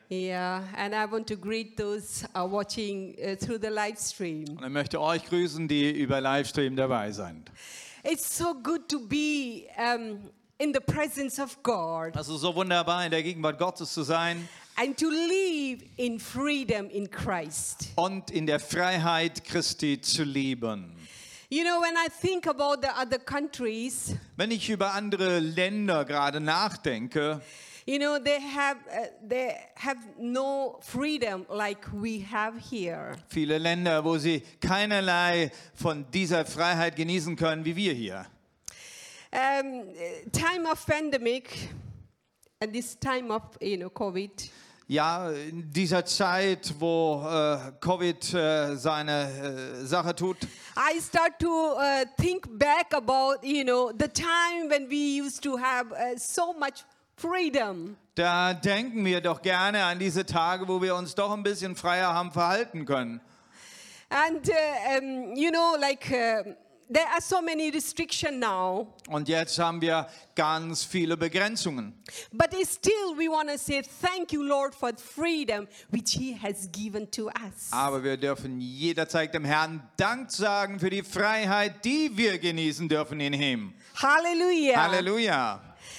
Yeah, and I want to greet those watching through the live stream. Und ich möchte euch grüßen, die über Livestream dabei sind. It's so good to be in the presence of God Es ist so wunderbar, in der Gegenwart Gottes zu sein and to live in freedom in Christ. und in der Freiheit Christi zu leben. You know, when I think about the other countries, Wenn ich über andere Länder gerade nachdenke, you know, they have no freedom like we have here. viele Länder, wo sie keinerlei von dieser Freiheit genießen können, wie wir hier. Time of pandemic and this time of, COVID. Ja, in dieser Zeit, wo Covid seine Sache tut, I start to think back about, the time when we used to have so much freedom. da denken wir doch gerne an diese Tage, wo wir uns doch ein bisschen freier haben verhalten können. And, there are so many restrictions now. Und jetzt haben wir ganz viele Begrenzungen. But still we want to say thank you, Lord, for the freedom which He has given to us. Aber wir dürfen jederzeit dem Herrn Dank sagen für die Freiheit, die wir genießen dürfen in ihm. Hallelujah. Halleluja.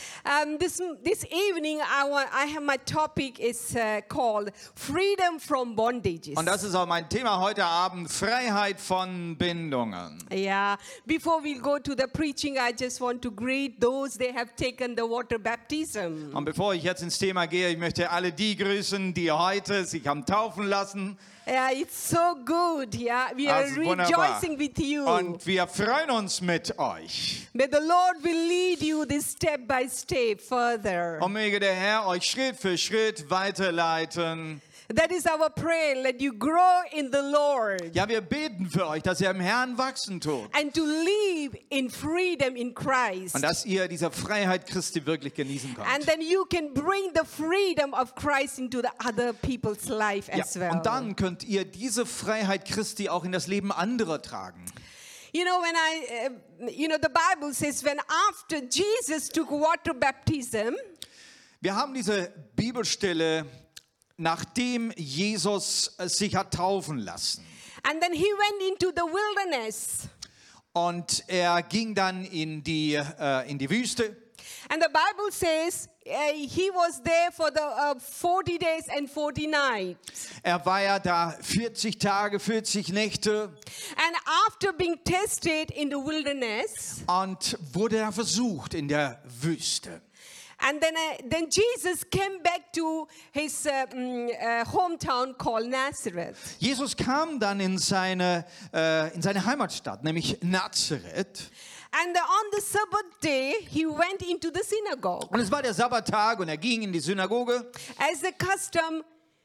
This evening, my topic is called Freedom from Bondages. Und das ist auch mein Thema heute Abend, Freiheit von Bindungen. Yeah. Before we go to the preaching, I just want to greet those they have taken the water baptism. Und bevor ich jetzt ins Thema gehe, ich möchte alle die grüßen, die heute sich haben taufen lassen. Yeah, it's so good. Yeah, we are Das ist wunderbar. rejoicing with you. Und wir freuen uns mit euch. May the Lord will lead you this step by step further. Und möge der Herr euch Schritt für Schritt weiterleiten. That is our prayer. Let you grow in the Lord. Ja, wir beten für euch, dass ihr im Herrn wachsen tut. And to live in freedom in Christ. Und dass ihr diese Freiheit Christi wirklich genießen könnt. And then you can bring the freedom of Christ into the other people's life as well. Und dann könnt ihr diese Freiheit Christi auch in das Leben anderer tragen. You know, when the Bible says when after Jesus took water baptism, Wir haben diese Bibelstelle, nachdem Jesus sich hat taufen lassen. and then he went into the wilderness. Und er ging dann in die Wüste. And the Bible says he was there for the 40 days and 40 nights. Er war ja da 40 Tage, 40 Nächte And after being tested in the wilderness, und wurde er versucht in der Wüste. and then Jesus came back to his hometown called Nazareth. Jesus kam dann in seine Heimatstadt, nämlich Nazareth. And on the Sabbath day, he went into the synagogue. Und es war der Sabbattag und er ging in die Synagoge. As the custom,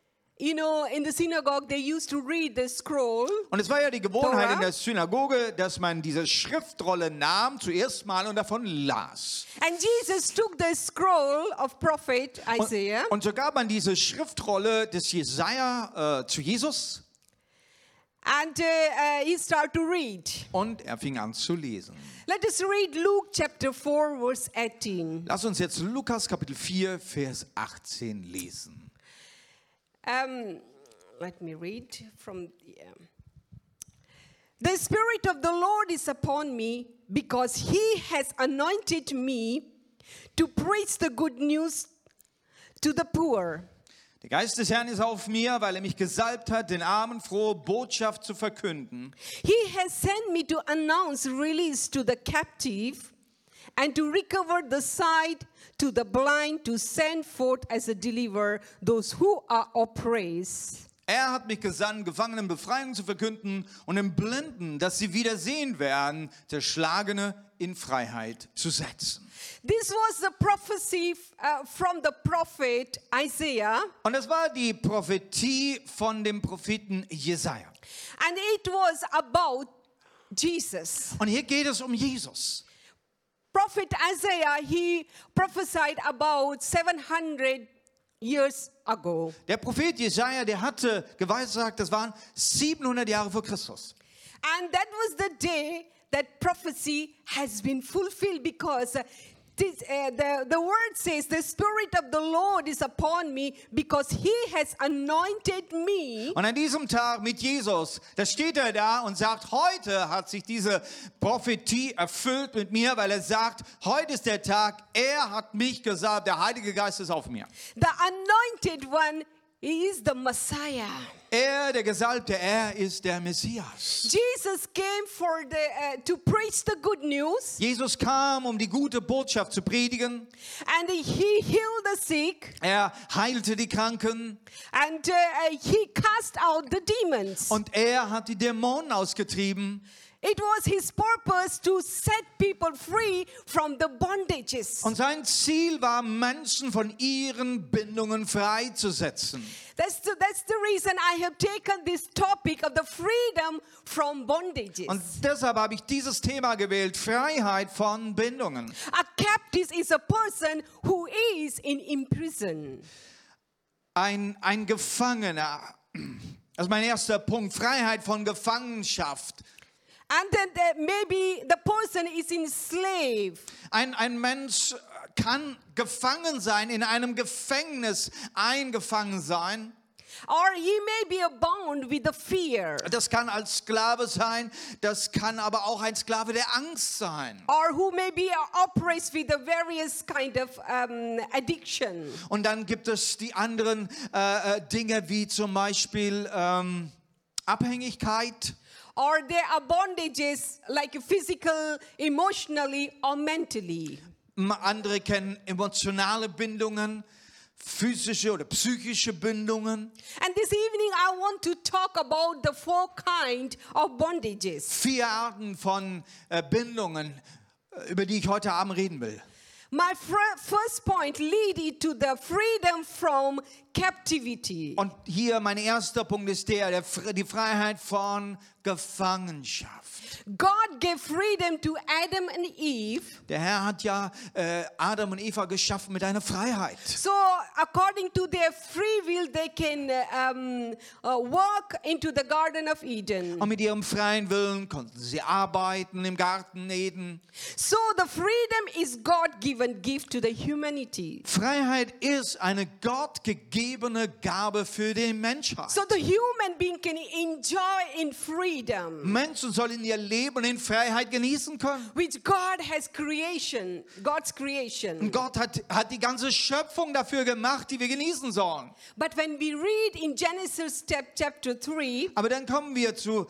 in the synagogue, they used to read the scroll. Und es war ja die Gewohnheit Torah. in der Synagoge, dass man diese Schriftrolle nahm zuerst mal und davon las. And Jesus took the scroll of prophet Isaiah. Und so gab man diese Schriftrolle des Jesaja zu Jesus And he started to read. und er fing an zu lesen. Let us read Luke chapter 4, verse 18. Lass uns jetzt Lukas Kapitel 4, Vers 18 lesen. Let me read from the Spirit of the Lord is upon me, because He has anointed me to preach the good news to the poor. Der Geist des Herrn ist auf mir, weil er mich gesalbt hat, den Armen frohe Botschaft zu verkünden. He has sent me to announce release to the captive and to recover the sight to the blind, to send forth as a deliverer those who are oppressed. Er hat mich gesandt, Gefangenen Befreiung zu verkünden und den Blinden, dass sie wieder sehen werden, Zerschlagene in Freiheit zu setzen. This was the prophecy from the prophet Isaiah, Und das war die Prophetie von dem Propheten Jesaja. and it was about Jesus. Und hier geht es um Jesus. Prophet Isaiah, he prophesied about 700 years ago. Der Prophet Jesaja, der hatte geweissagt, das waren 700 Jahre vor Christus. And that was the day that prophecy has been fulfilled, because the word says, the Spirit of the Lord is upon me because He has anointed me. Und an diesem Tag mit Jesus, da steht er da und sagt, heute hat sich diese Prophetie erfüllt mit mir, weil er sagt, heute ist der Tag, er hat mich gesagt, der Heilige Geist ist auf mir. The anointed one is the Messiah. Er, der Gesalbte, er ist der Messias. Jesus came to preach the good news, Jesus kam, um die gute Botschaft zu predigen. and He healed the sick, Er heilte die Kranken and He cast out the demons. und er hat die Dämonen ausgetrieben. It was His purpose to set people free from the bondages. Und sein Ziel war, Menschen von ihren Bindungen freizusetzen. That's the reason I have taken this topic of the freedom from bondages. Und deshalb habe ich dieses Thema gewählt, Freiheit von Bindungen. A captive is a person who is in prison. Ein Gefangener, das ist mein erster Punkt, Freiheit von Gefangenschaft. And then maybe the person is enslaved. Ein Mensch kann gefangen sein, in einem Gefängnis eingefangen sein. Or he may be bound with the fear. Das kann als Sklave sein, das kann aber auch ein Sklave der Angst sein. Or who may be oppressed with the various kind of addiction. Und dann gibt es die anderen Dinge wie zum Beispiel Abhängigkeit. Or there are bondages like physical, emotionally, or mentally. Andere kennen emotionale Bindungen, physische oder psychische Bindungen. And this evening I want to talk about the 4 kinds of bondages. 4 Arten von Bindungen, über die ich heute Abend reden will. My first point leads to the freedom from captivity. Und hier mein erster Punkt ist die Freiheit von Gefangenschaft. God gave freedom to Adam and Eve. Der Herr hat ja Adam und Eva geschaffen mit einer Freiheit. So according to their free will, they can walk into the Garden of Eden. Und mit ihrem freien Willen konnten sie arbeiten im Garten Eden. So the freedom is God-given gift to the humanity. Freiheit ist eine gottgegebene Gabe für die Menschheit. So the human being can enjoy in freedom, Menschen sollen ihr Leben in Freiheit genießen können. which God has creation, God's creation. Und Gott hat die ganze Schöpfung dafür gemacht, die wir genießen sollen. But when we read in Genesis chapter 3, Aber dann kommen wir zu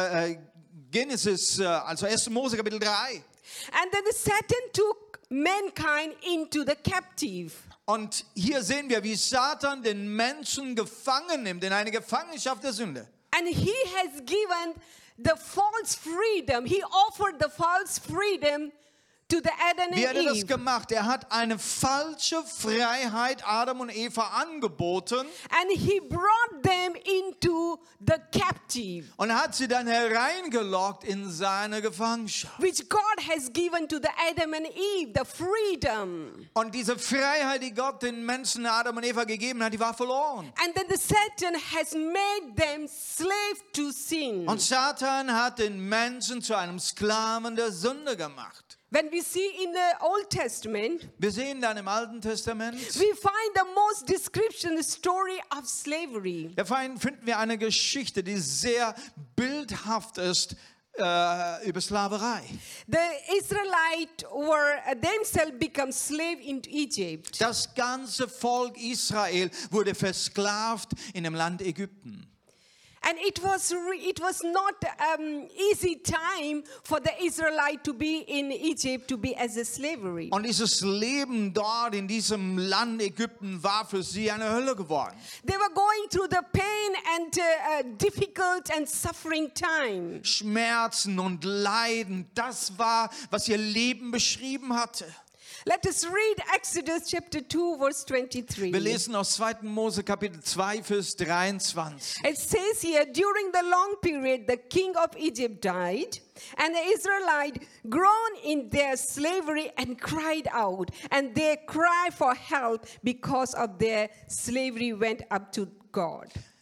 Genesis, also 1. Mose Kapitel 3. and then Satan took mankind into the captive. Und hier sehen wir, wie Satan den Menschen gefangen nimmt, in eine Gefangenschaft der Sünde. And he has given the false freedom. He offered the false freedom to the Adam Wie hat and er das Eve. gemacht? Er hat eine falsche Freiheit Adam und Eva angeboten And he brought them into the captive, und hat sie dann hereingelockt in seine Gefangenschaft. which God has given to the Adam and Eve, the freedom. Und diese Freiheit, die Gott den Menschen Adam und Eva gegeben hat, die war verloren. And then the Satan has made them slave to sin. Und Satan hat den Menschen zu einem Sklaven der Sünde gemacht. When we see in the Old Testament, Wir sehen dann im Alten Testament, we find the most description story of slavery. da finden wir eine Geschichte, die sehr bildhaft ist über Sklaverei. The Israelites were themselves become slave in Egypt. Das ganze Volk Israel wurde versklavt in dem Land Ägypten. And it was not easy time for the Israelite to be in Egypt, to be as a slavery. Und dieses Leben dort in diesem Land Ägypten war für sie eine Hölle geworden. They were going through the pain and difficult and suffering time. Schmerzen und Leiden, das war, was ihr Leben beschrieben hatte. Let us read Exodus chapter 2 verse 23. Wir lesen aus 2. Mose Kapitel 2 Vers 23. It says here, during the long period, the king of Egypt died, and the Israelites groaned in their slavery and cried out, and their cry for help because of their slavery went up to God.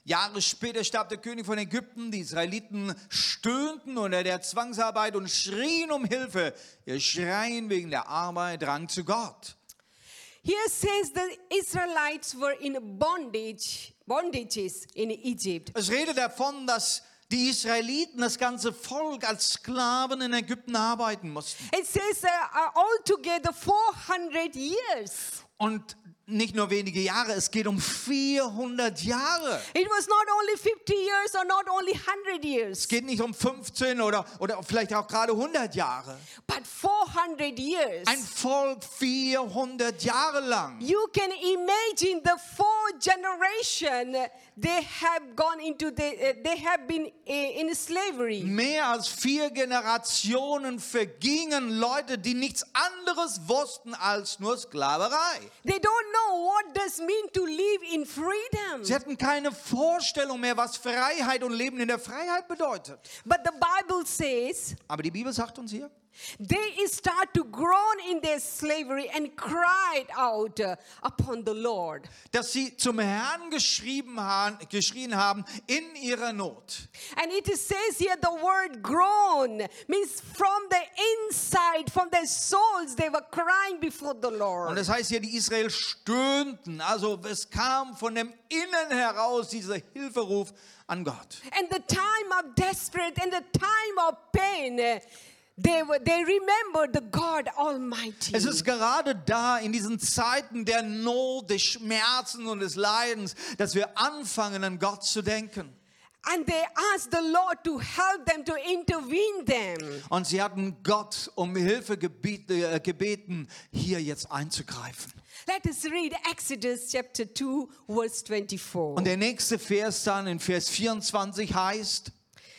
Jahre später starb der König von Ägypten. Die Israeliten stöhnten unter der Zwangsarbeit und schrien um Hilfe. Ihr Schreien wegen der Arbeit drang zu Gott. Here says the Israelites were in bondages in Egypt. Es redet davon, dass die Israeliten, das ganze Volk, als Sklaven in Ägypten arbeiten mussten. It says altogether 400 years. Und nicht nur wenige Jahre, es geht um 400 Jahre. It was not only 50 years or not only 100 years, Es geht nicht um 15 oder vielleicht auch gerade 100 Jahre. but 400 years. Ein Volk 400 Jahre lang. You can imagine the four generation they have gone into they have been in slavery. Mehr als 4 Generationen vergingen, Leute, die nichts anderes wussten als nur Sklaverei. They don't know what does mean to live in freedom. Sie hatten keine Vorstellung mehr, was Freiheit und Leben in der Freiheit bedeutet. But the Bible says Aber die Bibel sagt uns hier, they start to groan in their slavery and cried out upon the Lord. dass sie zum Herrn geschrien haben in ihrer Not. And it says here the word groan means from the inside, from their souls, they were crying before the Und Lord. das heißt hier, die Israel stöhnten. Also es kam von dem Innen heraus dieser Hilferuf an Gott. And the time of desperate and the time of pain, they remembered the God Almighty. Es ist gerade da in diesen Zeiten der Not, des Schmerzens und des Leidens, dass wir anfangen, an Gott zu denken. And they asked the Lord to help them, to intervene them. Und sie hatten Gott um Hilfe gebeten, hier jetzt einzugreifen. Let us read Exodus chapter 2, verse 24. Und der nächste Vers dann in Vers 24 heißt: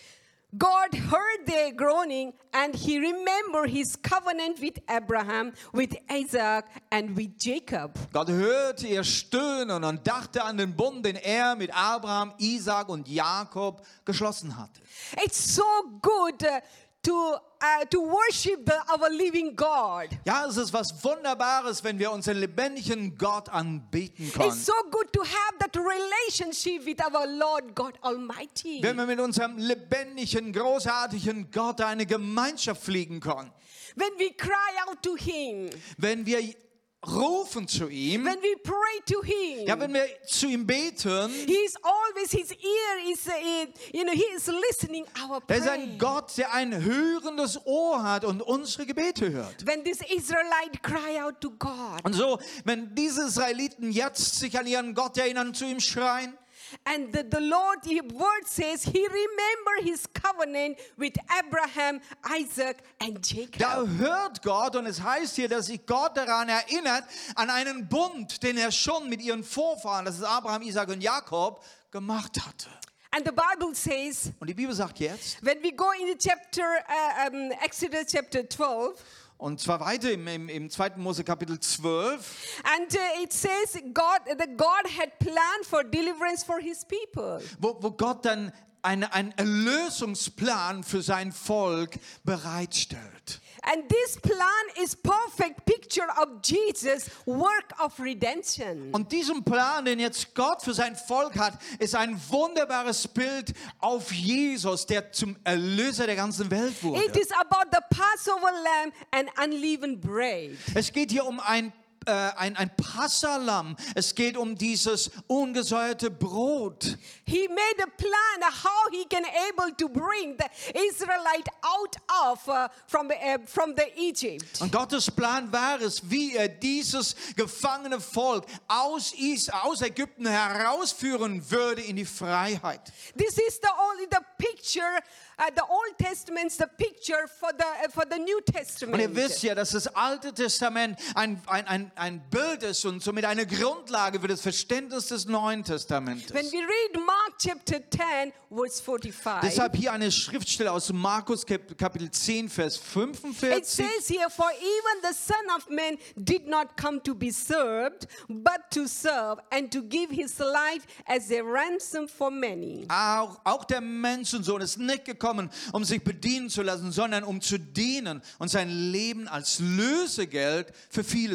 God heard their groaning, and he remembered his covenant with Abraham, with Isaac, and with Jacob. Gott hörte ihr Stöhnen und dachte an den Bund, den er mit Abraham, Isaac und Jakob geschlossen hatte. It's so good to worship our living God. Ja, es ist was Wunderbares, wenn wir unseren lebendigen Gott anbeten können. It's so good to have that relationship with our Lord God Almighty. Wenn wir mit unserem lebendigen, großartigen Gott eine Gemeinschaft pflegen können. When we cry out to Him, Wenn wir rufen zu ihm, when we pray to Him, ja, wenn wir zu ihm beten, He's always, His ear is, He is listening our er ist prayer. ein Gott, der ein hörendes Ohr hat und unsere Gebete hört. When this Israelite cry out to God, Und so, wenn diese Israeliten jetzt sich an ihren Gott erinnern, zu ihm schreien, and the Lord, His word says, He remembered His covenant with Abraham, Isaac, and Jacob. da hört Gott, und es heißt hier, dass sich Gott daran erinnert, an einen Bund, den er schon mit ihren Vorfahren, das ist Abraham, Isaac und Jakob, gemacht hatte. And the Bible says, Und die Bibel sagt jetzt, when we go in the chapter, Exodus chapter 12, und zwar weiter im 2. Mose Kapitel 12, and it says that God had planned for deliverance for His people. wo Gott dann einen Erlösungsplan für sein Volk bereitstellt. And this plan is perfect picture of Jesus' work of redemption. Und diesen Plan, den jetzt Gott für sein Volk hat, ist ein wunderbares Bild auf Jesus, der zum Erlöser der ganzen Welt wurde. It is about the Passover lamb and unleavened bread. Es geht hier um ein Passalamm. Es geht um dieses ungesäuerte Brot. He made a plan how he can able to bring the Israelite out of from the Egypt. Und Gottes Plan war es, wie er dieses gefangene Volk aus Ägypten herausführen würde in die Freiheit. This is the picture. The Old Testament's the picture for the New Testament. Und ihr wisst ja, dass das Alte Testament ein Bild ist und somit eine Grundlage für das Verständnis des Neuen Testamentes. When we read Mark chapter 10, verse 45, Deshalb hier eine Schriftstelle aus Markus Kapitel 10, Vers it 45. says here, for even the Son of Man did not come to be served, but to serve and to give his life as a ransom for many. Auch der Menschensohn ist nicht gekommen, um sich bedienen zu lassen, sondern um zu dienen und sein Leben als Lösegeld für viele zu geben.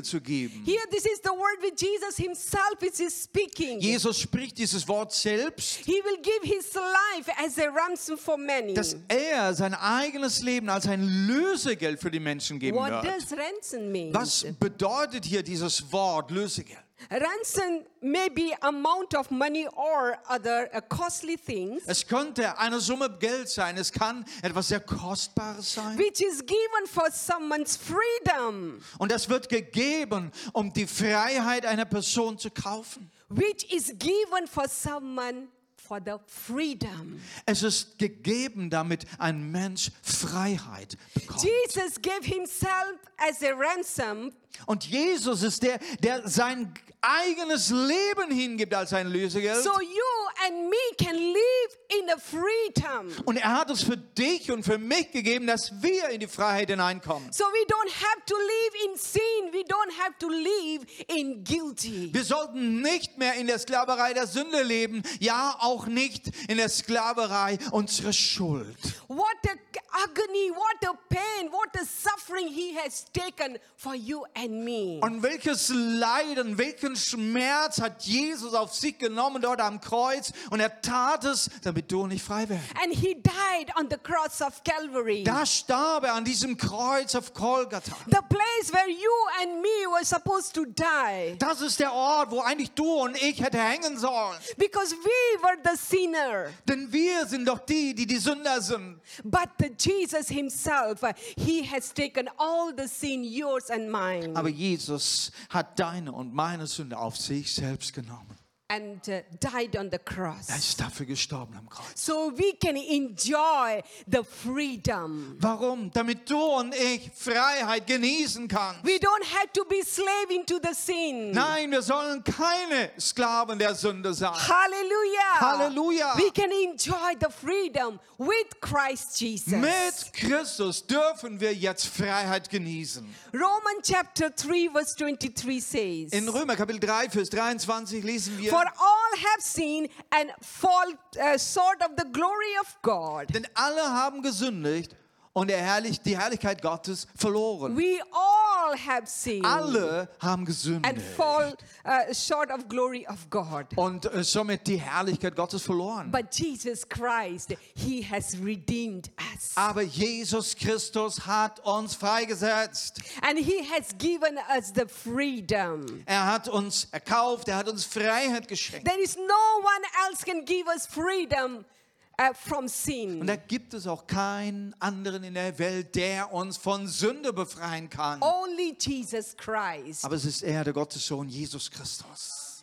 geben. Here, this is the word which Jesus himself is speaking. Jesus spricht dieses Wort selbst, He will give his life as a ransom for many. dass er sein eigenes Leben als ein Lösegeld für die Menschen geben What wird. does ransom mean? Was bedeutet hier dieses Wort Lösegeld? Ransom may be amount of money or other costly things Es könnte eine Summe Geld sein, es kann etwas sehr Kostbares sein. which is given for someone's freedom, Und das wird gegeben, um die Freiheit einer Person zu kaufen. which is given for someone for the freedom. Es ist gegeben, damit ein Mensch Freiheit bekommt. Jesus gave himself as a ransom Und Jesus ist der sein eigenes Leben hingibt als ein Lösegeld. so you and me can live in a freedom. Und er hat es für dich und für mich gegeben, dass wir in die Freiheit hineinkommen. So we don't have to live in sin. We don't have to live in guilty. Wir sollten nicht mehr in der Sklaverei der Sünde leben, ja auch nicht in der Sklaverei unserer Schuld. What a agony, what a pain, what a suffering he has taken for you and me. Und welches Leiden, welchen Schmerz hat Jesus auf sich genommen dort am Kreuz, und er tat es, damit du nicht frei wärst. And he died on the cross of Calvary. Da starb er an diesem Kreuz auf Golgatha. The place where you and me were supposed to die. Das ist der Ort, wo eigentlich du und ich hätte hängen sollen. Because we were the sinner. Denn wir sind doch die Sünder sind. But Jesus himself, he has taken all the sin, yours and mine. Aber Jesus hat deine und meine Sünde auf sich selbst genommen. And died on the cross. Er ist dafür gestorben am Kreuz. So we can enjoy the freedom. Warum? Damit du und ich Freiheit genießen kannst. We don't have to be slave into the sin. Nein, wir sollen keine Sklaven der Sünde sein. Hallelujah. Halleluja. We can enjoy the freedom with Christ Jesus. Mit Christus dürfen wir jetzt Freiheit genießen. Romans chapter 3 verse 23 says, In Römer Kapitel 3, Vers 23 lesen wir: For all have sinned and fall short of the glory of God. Denn alle haben gesündigt und die Herrlichkeit Gottes verloren. We all have sinned Alle haben and gesündigt fall short of glory of God. und somit die Herrlichkeit Gottes verloren. But Jesus Christ, he has redeemed us. Aber Jesus Christus hat uns freigesetzt. And he has given us the freedom. Er hat uns erkauft, er hat uns Freiheit geschenkt. There is no one else can give us freedom from Und sin. da gibt es auch keinen anderen in der Welt, der uns von Sünde befreien kann. Only Jesus Christ. Aber es ist er, der Gottes Sohn, Jesus Christus.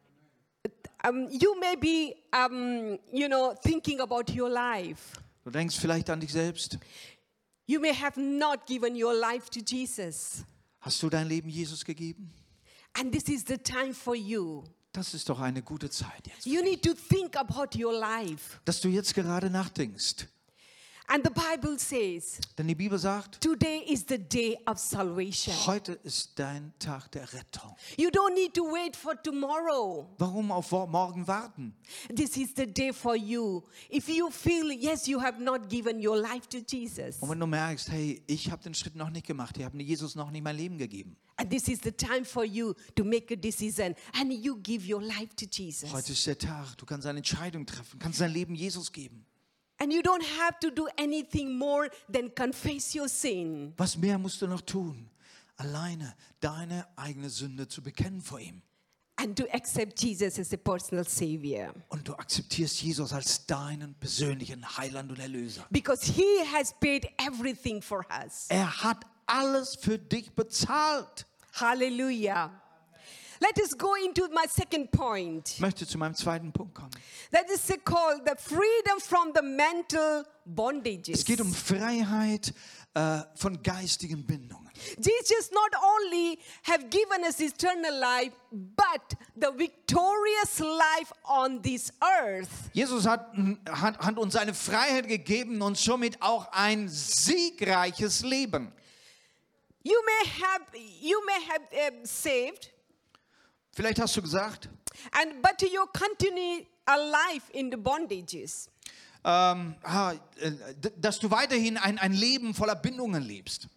You may be, thinking about your life. Du denkst vielleicht an dich selbst. You may have not given your life to Jesus. Hast du dein Leben Jesus gegeben? And this is the time for you. Das ist doch eine gute Zeit jetzt. You need to think about your life. Dass du jetzt gerade nachdenkst. And the Bible says, Denn die Bibel sagt, today is the day of salvation. heute ist dein Tag der Rettung. You don't need to wait for tomorrow. Warum auf morgen warten? This is the day for you. If you feel, yes, you have not given your life to Jesus. Und wenn du merkst, hey, ich habe den Schritt noch nicht gemacht, ich habe Jesus noch nicht mein Leben gegeben. And this is the time for you to make a decision and you give your life to Jesus. Heute ist der Tag, du kannst eine Entscheidung treffen, kannst dein Leben Jesus geben. And you don't have to do anything more than confess your sin. Was mehr musst du noch tun? Alleine deine eigene Sünde zu bekennen vor ihm. And to accept Jesus as a personal savior. Und du akzeptierst Jesus als deinen persönlichen Heiland und Erlöser. Because he has paid everything for us. Er hat alles für dich bezahlt. Hallelujah. Let us go into my second point. Ich möchte zu meinem zweiten Punkt kommen. That is called the freedom from the mental bondages. Es geht um Freiheit von geistigen Bindungen. Jesus not only have given us eternal life, but the victorious life on this earth. Jesus hat uns eine Freiheit gegeben und somit auch ein siegreiches Leben. You may have saved, Vielleicht hast du gesagt, but you continue alive in the bondages. dass du weiterhin ein Leben voller Bindungen lebst.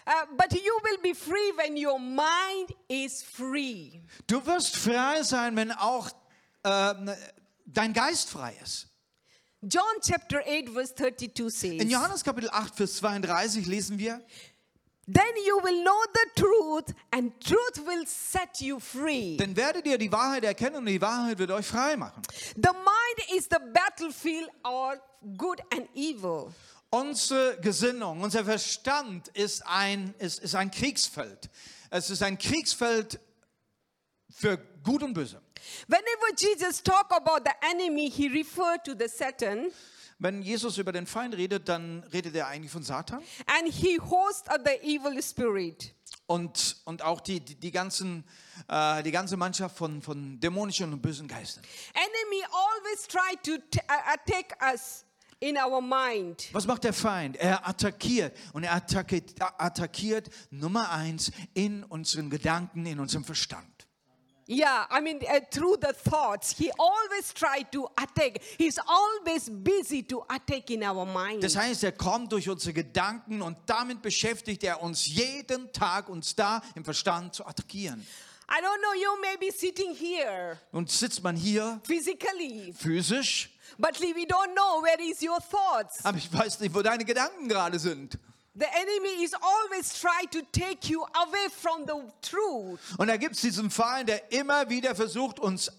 But you will be free when your mind is free. Du wirst frei sein, wenn auch dein Geist frei ist. John chapter 8 verse 32 In says, Johannes Kapitel 8, Vers 32 lesen wir, then you will know the truth and truth will set you free. denn werdet ihr die Wahrheit erkennen und die Wahrheit wird euch frei machen. The mind is the battlefield of good and evil. Unsere Gesinnung, unser Verstand ist ein Kriegsfeld. Es ist ein Kriegsfeld für Gut und Böse. Whenever Jesus talked about the enemy, he referred to the Satan, Wenn Jesus über den Feind redet, dann redet er eigentlich von Satan and he hosts of the evil spirit. und auch die ganze Mannschaft von dämonischen und bösen Geistern. Enemy always try to attack us in our mind. Was macht der Feind? Er attackiert und er attackiert Nummer 1 in unseren Gedanken, in unserem Verstand. Yeah, I mean, through the thoughts, he always try to attack. He's always busy to attack in our mind. Das heißt, er kommt durch unsere Gedanken und damit beschäftigt er uns jeden Tag, uns da im Verstand zu attackieren. I don't know, you may be sitting here Und sitzt man hier physically, physisch, but we don't know where is your thoughts. aber ich weiß nicht, wo deine Gedanken gerade sind. The enemy is always try to take you away from the truth. Und da gibt es diesen Feind, der immer wieder versucht, uns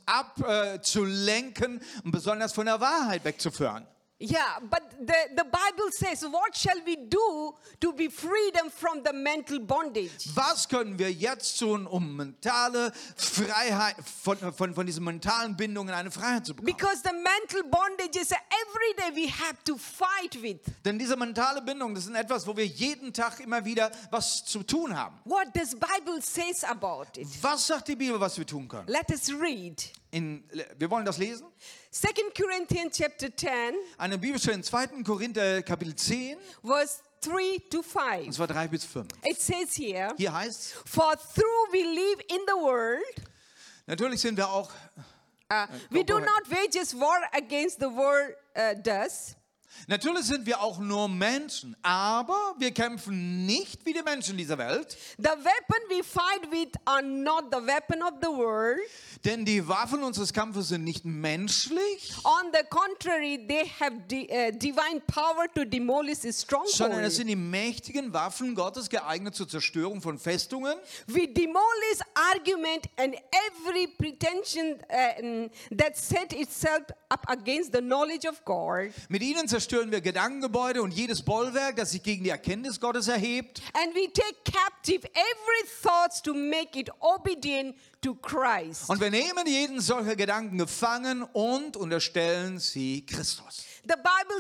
abzulenken und besonders von der Wahrheit wegzuführen. Yeah, but the Bible says, what shall we do to be freedom from the mental bondage? Was können wir jetzt tun, um mentale Freiheit, von diesen mentalen Bindungen eine Freiheit zu bekommen? Because the mental bondage is every day we have to fight with. Denn diese mentale Bindung, das ist etwas, wo wir jeden Tag immer wieder was zu tun haben. What does Bible says about it? Was sagt die Bibel, was wir tun können? Let us read. Wir wollen das lesen. 2 Corinthians chapter 10, Eine Bibelstelle in 2. Korinther Kapitel 10, verse 3 to und 5. zwar 3 bis 5. It says here, Hier heißt es, for through we live in the world, natürlich sind wir auch, we go do ahead. not wage war against the world does. natürlich sind wir auch nur Menschen, aber wir kämpfen nicht wie die Menschen dieser Welt, The weapon we fight with are not the weapon of the world. denn die Waffen unseres Kampfes sind nicht menschlich, On the contrary, they have divine power to demolish sondern es strongholds. sind die mächtigen Waffen Gottes geeignet zur Zerstörung von Festungen. We demolish argument and every pretension that set itself up against the knowledge of God. Mit ihnen zerstören wir Gedankengebäude und jedes Bollwerk, das sich gegen die Erkenntnis Gottes erhebt. And we take captive every thought to make it obedient to Christ. Und wir nehmen jeden solcher Gedanken gefangen und unterstellen sie Christus. The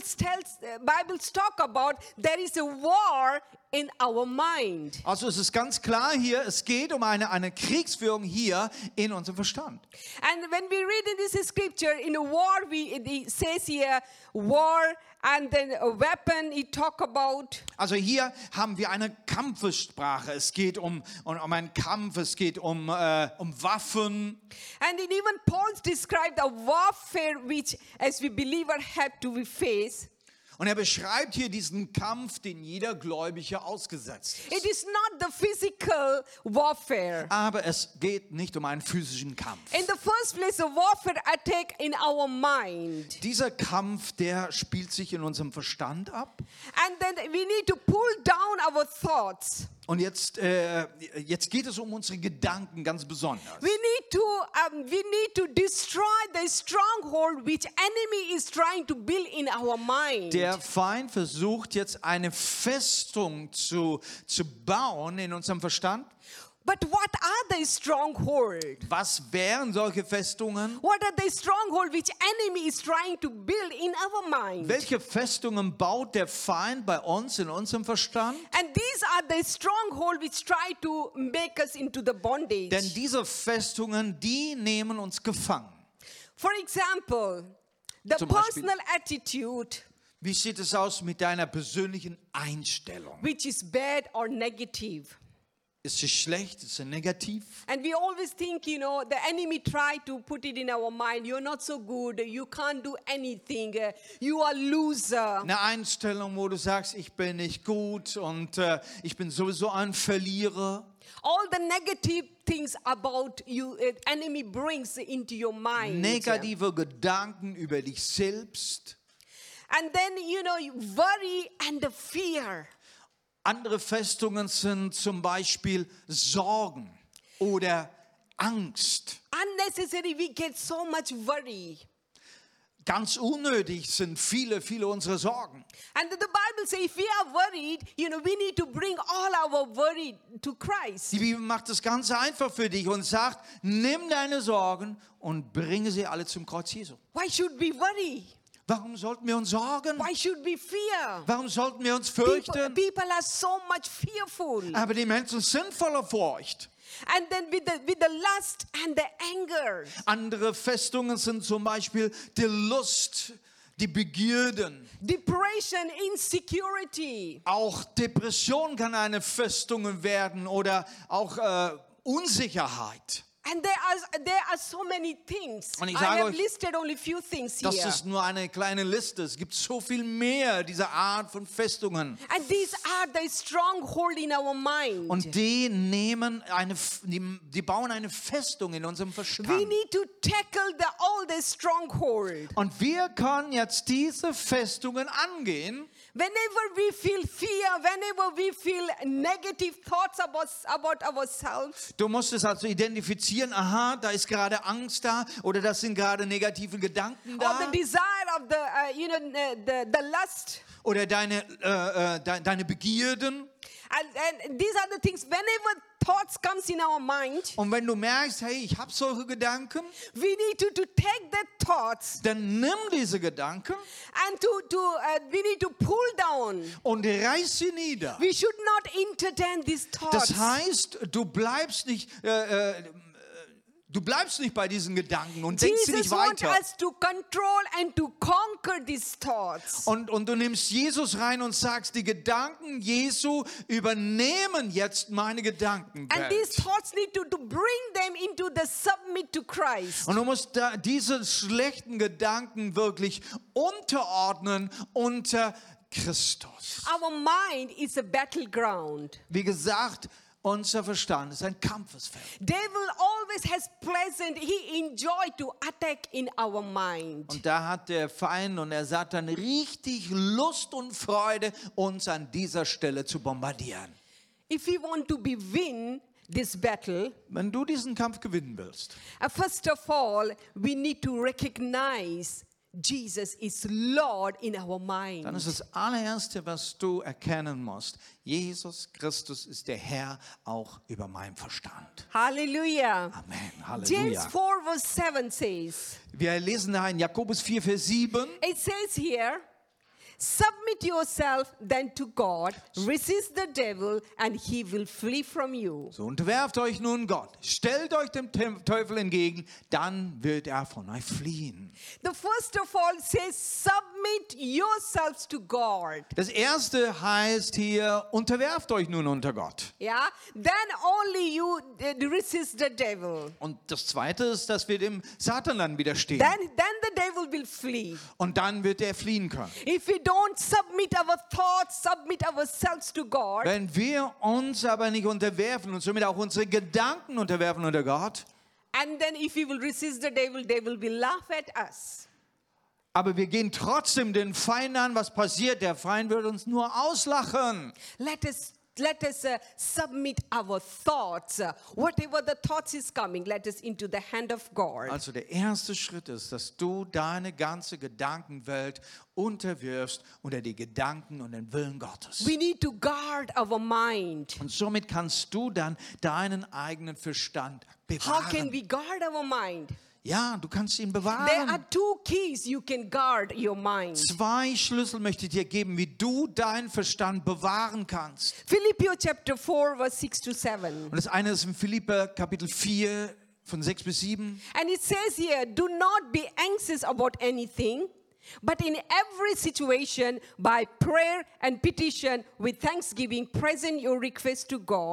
Bibles talk about there is a war in our mind. Also es ist ganz klar hier, es geht um eine Kriegsführung hier in unserem Verstand. And when we read in this scripture, in a war, it says here, war, and then a weapon, it talk about. Also hier haben wir eine Kampfessprache. Es geht um einen Kampf, es geht um Waffen. And it even Paul described a warfare which, as we believer, have to face. Und er beschreibt hier diesen Kampf, den jeder Gläubige ausgesetzt ist. It is not the physical warfare. Aber es geht nicht um einen physischen Kampf. In the first place, the warfare attack in our mind. Dieser Kampf, der spielt sich in unserem Verstand ab. And then we need to pull down our thoughts. Und jetzt geht es um unsere Gedanken ganz besonders. We need to destroy the stronghold which enemy is trying to build in our mind. Der Feind versucht jetzt eine Festung zu bauen in unserem Verstand. But what are the stronghold? Was wären solche Festungen? What are the stronghold which enemy is trying to build in our mind? Welche Festungen baut der Feind bei uns in unserem Verstand? And these are the stronghold which try to make us into the bondage. Denn diese Festungen, die nehmen uns gefangen. For example, the Zum Beispiel. personal attitude Wie sieht es aus mit deiner persönlichen Einstellung? which is bad or negative. Ist sie schlecht? Ist sie negativ? And we always think, the enemy try to put it in our mind, you're not so good, you can't do anything, you are loser. Eine Einstellung, wo du sagst, ich bin nicht gut und ich bin sowieso ein Verlierer. All the negative things about you, enemy brings into your mind. Negative Gedanken über dich selbst. And then, worry and the fear. Andere Festungen sind zum Beispiel Sorgen oder Angst. Unnecessary, we get so much worry. Ganz unnötig sind viele unserer Sorgen. And the Bible says if we are worried, we need to bring all our worry to Christ. Die Bibel macht es ganz einfach für dich und sagt, nimm deine Sorgen und bringe sie alle zum Kreuz Jesu. Why should we worry? Warum sollten wir uns sorgen? Why should we fear? Warum sollten wir uns fürchten? People are so much fearful. Aber die Menschen sind voller Furcht. And then with the lust and the anger. Andere Festungen sind zum Beispiel die Lust, die Begierden. Depression, insecurity. Auch Depression kann eine Festung werden oder auch Unsicherheit. And there are so many things. Und ich I sage have euch, listed only few things Das here. ist nur eine kleine Liste. Es gibt so viel mehr dieser Art von Festungen. And these are the stronghold in our mind. Und die bauen eine Festung in unserem We Verstand. need to tackle all the stronghold. Und wir können jetzt diese Festungen angehen. Whenever we feel fear, whenever we feel negative thoughts about ourselves, Du musst es also identifizieren, aha, da ist gerade Angst da oder das sind gerade negative Gedanken or da the desire of the lust, oder deine Begierden. and these are the things. Whenever thoughts comes in our mind, Und wenn du merkst, hey, ich habe solche Gedanken, we need to take the thoughts dann nimm diese Gedanken and we need to pull down. und reiß sie nieder. We should not entertain these thoughts. Das heißt, du bleibst nicht bei diesen Gedanken und denkst sie nicht Jesus wants weiter. us to control and to conquer these thoughts. Und du nimmst Jesus rein und sagst, die Gedanken Jesu übernehmen jetzt meine And Gedankenwelt. these thoughts need to bring them into the submit to Christ. Und du musst diese schlechten Gedanken wirklich unterordnen unter Christus. Our mind is a battleground. Wie gesagt, unser Verstand ist ein Kampfesfeld. Devil always has pleasant, he enjoy to attack in our mind. Und da hat der Feind und der Satan richtig Lust und Freude, uns an dieser Stelle zu bombardieren. If we want to win this battle, Wenn du diesen Kampf gewinnen willst, first of all, we need to recognize Jesus is Lord in our mind. dann ist das allererste, was du erkennen musst, Jesus Christus ist der Herr auch über meinen Verstand. Hallelujah. Amen. James Halleluja. 4 verse 7 says, Wir lesen da in Jakobus 4, Vers 7. it says here, submit yourself then to God, resist the devil and he will flee from you. So, unterwerft euch nun Gott, stellt euch dem Teufel entgegen, dann wird er von euch fliehen. The first of all says, submit yourselves to God. Das erste heißt hier, unterwerft euch nun unter Gott. Yeah, then only you resist the devil. Und das zweite ist, dass wir dem Satan dann widerstehen. Then the devil will flee. Und dann wird er fliehen können. If we don't submit our thoughts, submit ourselves to God, Wenn wir uns aber nicht unterwerfen und somit auch unsere Gedanken unterwerfen unter Gott, and then if we will resist the devil will laugh at us. aber wir gehen trotzdem den Feind an, was passiert? Der Feind wird uns nur auslachen. Let us submit our thoughts. Whatever the thoughts is coming, let us into the hand of God. Also der erste Schritt ist, dass du deine ganze Gedankenwelt unterwirfst unter die Gedanken und den Willen Gottes. We need to guard our mind. Und somit kannst du dann deinen eigenen Verstand How can bewahren. we guard our mind? Ja, du kannst ihn There are bewahren. two keys you can guard your mind. 2 Schlüssel möchte ich dir geben, wie du deinen Verstand bewahren kannst. Philippians chapter 4 verse 6 to 7. Und das eine ist in Philipper Kapitel 4 von 6 bis 7. And it says here, do not be anxious about anything, but in every situation, by prayer and petition, with thanksgiving, present your request to God.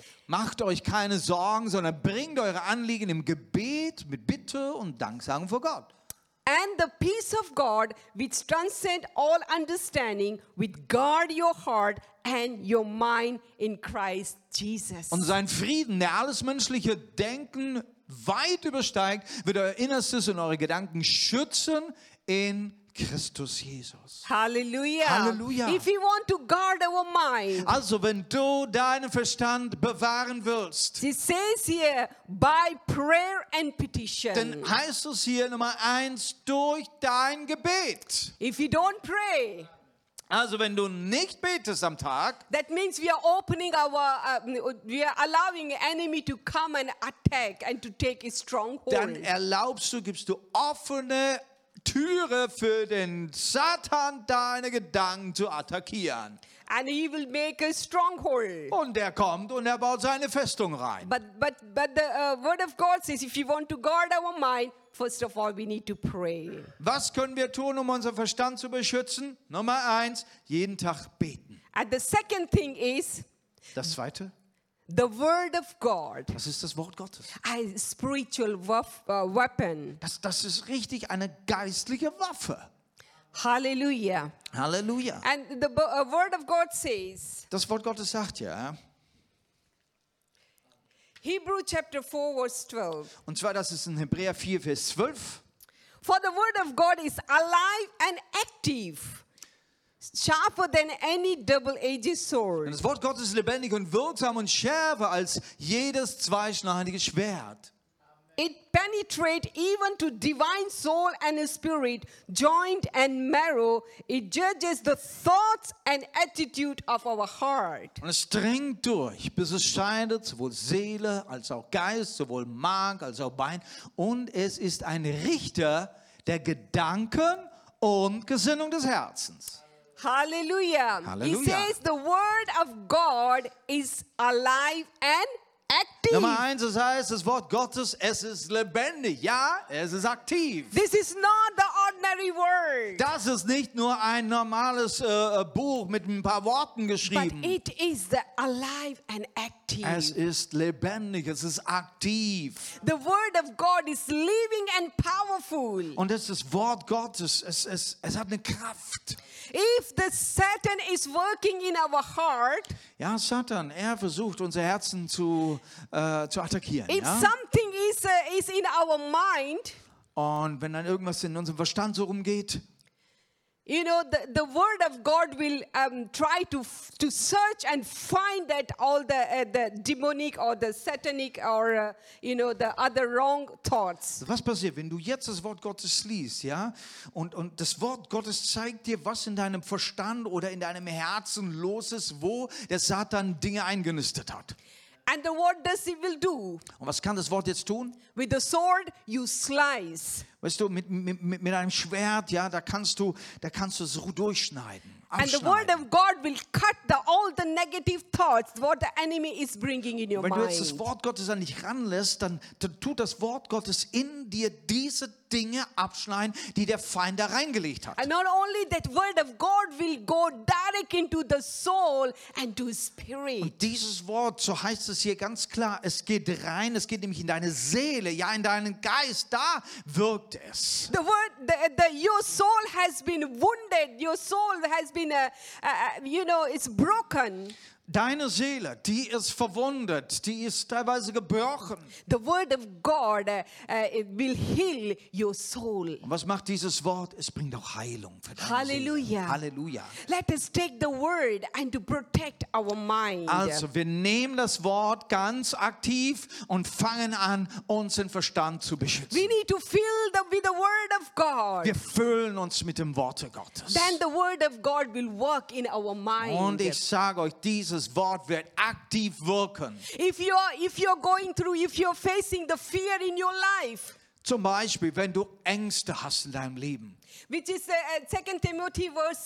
Macht euch keine Sorgen, sondern bringt eure Anliegen im Gebet mit Bitte und Danksagung vor Gott. And the peace of God, which transcends all understanding, will guard your heart and your mind in Christ Jesus. Und sein Frieden, der alles menschliche Denken weit übersteigt, wird euer Innerstes und eure Gedanken schützen in Christus Jesus. Hallelujah. Halleluja. If we want to guard our mind, Also, wenn du deinen Verstand bewahren willst, it says here, by prayer and petition. dann heißt es hier Nummer 1, durch dein Gebet. If you don't pray, Also, wenn du nicht betest am Tag, that means we are opening we are allowing the enemy to come and attack and to take a stronghold. dann gibst du offene Türe für den Satan, deine Gedanken zu attackieren. And he will make a stronghold. Und er kommt und er baut seine Festung rein. But the word of God says, if you want to guard our mind, first of all, we need to pray. Was können wir tun, um unseren Verstand zu beschützen? Nummer 1, jeden Tag beten. And the second thing is Das zweite, the word of God, das ist das Wort Gottes. a spiritual weapon. Das ist richtig eine geistliche Waffe. Hallelujah. Halleluja. And the word of God says, Das Wort Gottes sagt ja, Hebrew chapter 4 verse 12. und zwar das ist in Hebräer 4, Vers 12. For the word of God is alive and active, sharper than any double-edged Und sword. das Wort Gottes ist lebendig und wirksam und schärfer als jedes zweischneidige Schwert. It penetrates even to divine soul and spirit, joint and marrow. It judges the thoughts and attitude of our heart. Und es dringt durch, bis es scheidet, sowohl Seele als auch Geist, sowohl Mark als auch Bein. Und es ist ein Richter der Gedanken und Gesinnung des Herzens. Hallelujah. Hallelujah. He says the word of God is alive and active. Nummer 1, das heißt, das Wort Gottes, es ist lebendig. Ja, es ist aktiv. This is not the ordinary word, Das ist nicht nur ein normales Buch mit ein paar Worten but geschrieben. it is the alive and active. Es ist lebendig, es ist aktiv. The word of God is living and powerful. Und das ist das Wort Gottes, es hat eine Kraft. If the Satan is working in our heart, Ja, Satan, er versucht, unser Herzen zu attackieren. if Ja? something is in our mind, Und wenn dann irgendwas in unserem Verstand so rumgeht, you know, the word of God will try to search and find that all the demonic or the satanic or the other wrong thoughts. was passiert, wenn du jetzt das Wort Gottes liest, ja? Und das Wort Gottes zeigt dir, was in deinem Verstand oder in deinem Herzen los ist, wo der Satan Dinge eingenistet hat. And what does he will do? Und was kann das Wort jetzt tun? With the sword, you slice. Weißt du, mit einem Schwert, ja, da kannst du es so durchschneiden. And the word Abschneiden. of God will cut all the negative thoughts what the enemy is bringing in your Wenn du jetzt das mind. Wort Gottes an dich ranlässt, dann tut das Wort Gottes in dir diese Dinge abschneiden, die der Feind da reingelegt hat. And not only that, word of God will go direct into the soul and to spirit. Und dieses Wort, so heißt es hier ganz klar, es geht rein, es geht nämlich in deine Seele, ja, in deinen Geist, da wirkt es. The word, your soul has been wounded. Your soul has been, it's broken. Deine Seele, die ist verwundet, die ist teilweise gebrochen. The word of God it will heal your soul. Und was macht dieses Wort? Es bringt auch Heilung für deine Halleluja. Seele. Halleluja. Let us take the word and to protect our mind. Also, wir nehmen das Wort ganz aktiv und fangen an, unseren Verstand zu beschützen. We need to fill with the word of God. Wir füllen uns mit dem Worte Gottes. Then the word of God will work in our mind. Und ich sage euch, dieses Wort wird aktiv wirken. If you're facing the fear in your life, Zum Beispiel, wenn du Ängste hast in deinem Leben. which is 2 Timothy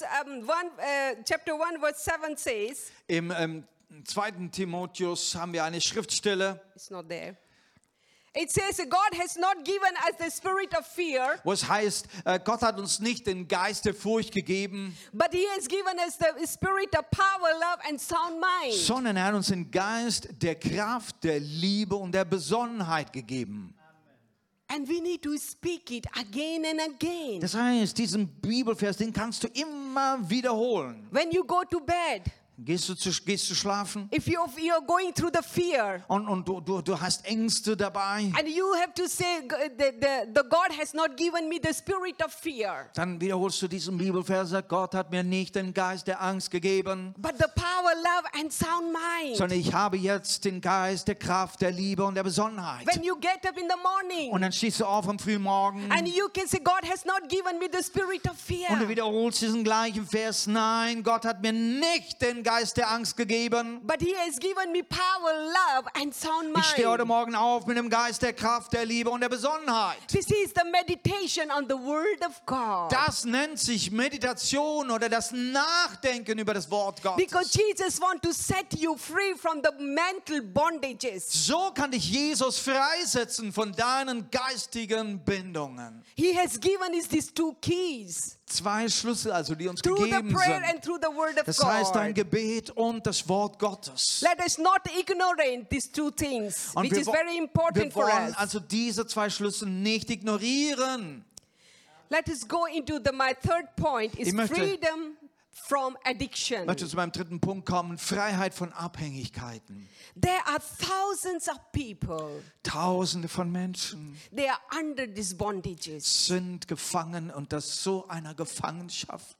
chapter 1 verse 7 says, Im 2. Timotheus haben wir eine Schriftstelle. it's not there. It says God has not given us the spirit of fear, wo es heißt, Gott hat uns nicht den Geist der Furcht gegeben, but He has given us the spirit of power, love, and sound mind. sondern er hat uns den Geist der Kraft, der Liebe und der Besonnenheit gegeben. And we need to speak it again and again. Das heißt, diesen Bibelvers, den kannst du immer wiederholen. When you go to bed, Gehst du schlafen if you're going through the fear, und du hast Ängste dabei, and you have to say, the God has not given me the spirit of fear, dann wiederholst du diesen Bibelvers, Gott hat mir nicht den Geist der Angst gegeben, but the power, love, and sound mind. sondern ich habe jetzt den Geist der Kraft, der Liebe und der Besonnenheit. When you get up in the morning, Und dann stehst du auf am frühen Morgen and you can say, God has not given me the spirit of fear, und du wiederholst diesen gleichen Vers, nein, Gott hat mir nicht den Geist der Angst gegeben. but He has given me power, love, and sound Ich stehe heute mind. Morgen auf mit dem Geist der Kraft, der Liebe und der Besonnenheit. This is the meditation on the Word of God. Das nennt sich Meditation oder das Nachdenken über das Wort Because Gottes. Jesus wants to set you free from the mental bondages. So kann dich Jesus freisetzen von deinen geistigen Bindungen. He has given us these two keys, Zwei Schlüssel also, die uns through the gegeben prayer sind. and through the Word of Das heißt dein God. Gebet und das Wort Gottes. Let us not ignore these two things, Und which wir is wo- very important wir for wollen us. also diese zwei Schlüssel nicht ignorieren. Let us go into my third point is Ich möchte- freedom from addiction. Ich möchte zu meinem dritten Punkt kommen, Freiheit von Abhängigkeiten. There are thousands of people, Tausende von Menschen they are under these bondages. sind gefangen unter so einer Gefangenschaft.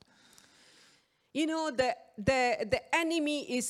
You know, the enemy is